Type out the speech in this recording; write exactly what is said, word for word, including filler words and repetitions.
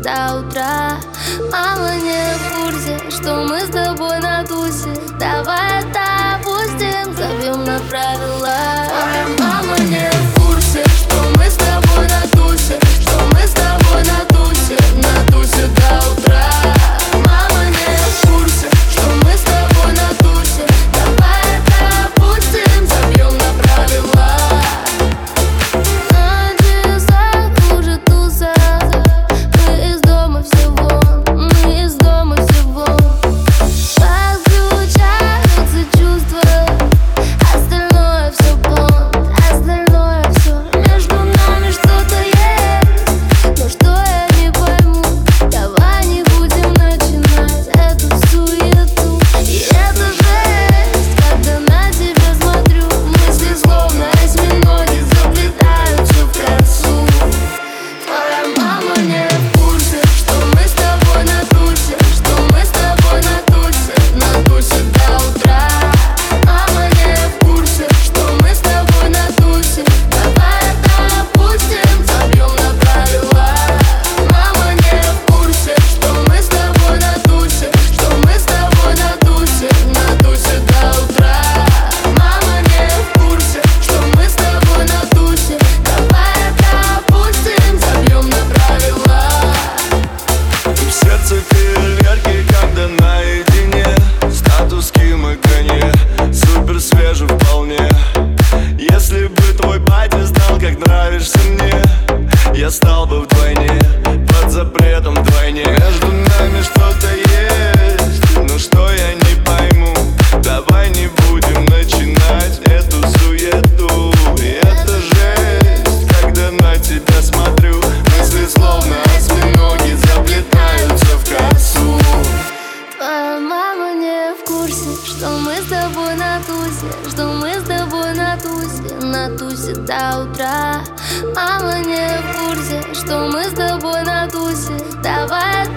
до утра. Мама не в курсе, что мы с тобой на тусе. Давай это опустим, забьем на правила. Твоя мама не в курсе, что мы с тобой на тусе, что мы с тобой на тусе, на тусе до утра. Мама не в курсе, что мы с тобой на тусе. Давай это опустим, забьем на правила. Я стал бы вдвойне, под запретом вдвойне. Между нами что-то есть, но что я не пойму. Давай не будем начинать эту суету. И это жесть, когда на тебя смотрю. Мысли словно осьминоги заплетаются в косу. Твоя мама не в курсе, что мы с тобой на тусе, что мы с тобой на тусе, на тусе до утра. Мама не в курсе, что мы с тобой на тусе. Давай